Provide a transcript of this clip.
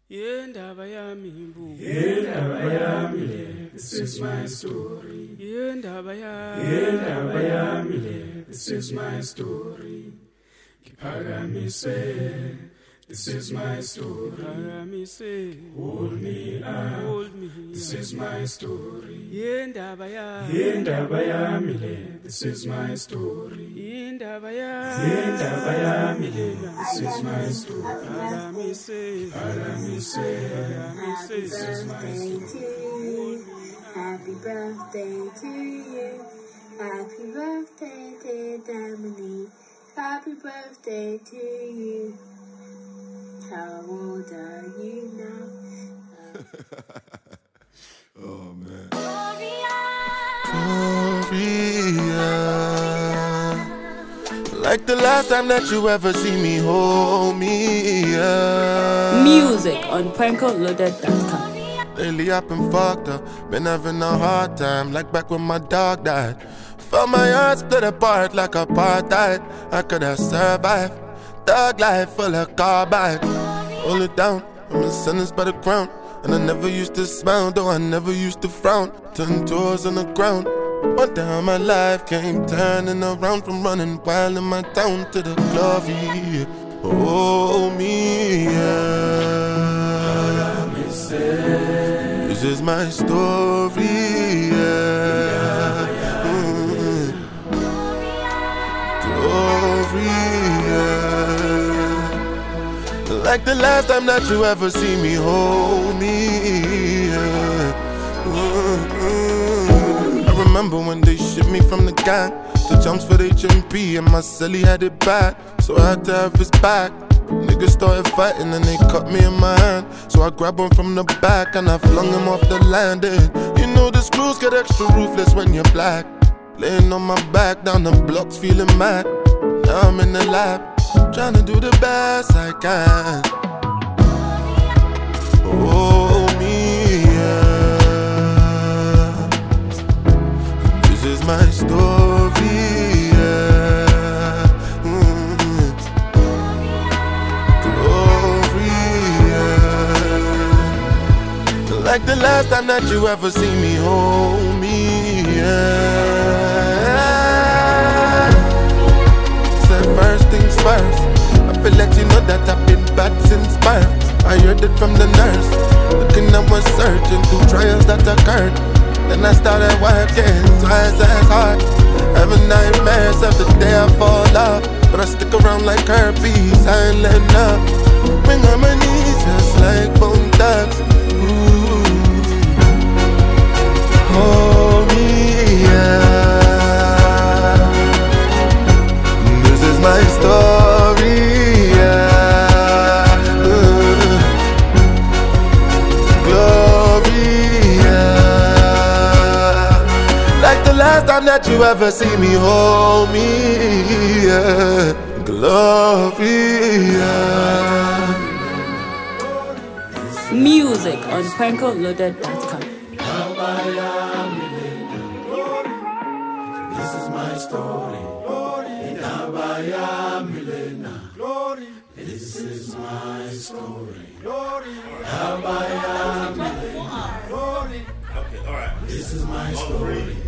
Yendaba yami this is my story. Yendaba yami this is my story. Kiphakamise, this is my story. Hold me up, this is my story. Yendaba yami this is my story. Yendaba yami this is my story. Phakamise, This is my story. Happy birthday to you. Happy birthday, dear Dominique. Happy birthday to you. How old are you now? Oh man. Gloria. Like the last time that you ever see me, hold me up. Music on PrankoLoaded.com. Lately I've been fucked up, been having a hard time, like back when my dog died. Felt my heart split apart like apartheid. I could have survived, thug life full of carbide. Hold it down, I'm a sentence by the crown. And I never used to smile, though I never used to frown. 10 toes on the ground. One day my life came turning around, from running wild in my town to the glory. Oh me, yeah. This is my story, yeah. Glory, yeah. Like the last time that you ever see me, hold me, yeah. I remember when they shipped me from the gang to jumps for HMP, and my celly had it bad, so I had to have his back. Niggas started fighting and they cut me in my hand, so I grabbed him from the back and I flung him off the landing. You know the screws get extra ruthless when you're black. Laying on my back down the blocks feeling mad. Now I'm in the lab, trying to do the best I can. Oh me, yeah. This is my story, yeah. Glory, yeah. Like the last time that you ever see me, hold me, yeah. Said first things first, I feel let you know that I've been bad since birth. I heard it from the nurse, looking at my surgeon through trials that occurred. Then I started working twice as hard, having nightmares of the day I fall off. But I stick around like herpes, I ain't letting up. Ring on my knees just like Bone Thugs. Hold me, yeah. This is my story, yeah. Glory, yeah. Like the last time that you ever see me, hold me, yeah. Glory, yeah. Music on PrankoLoaded.com. This is my story. This is my story. Okay, all right. This is my story.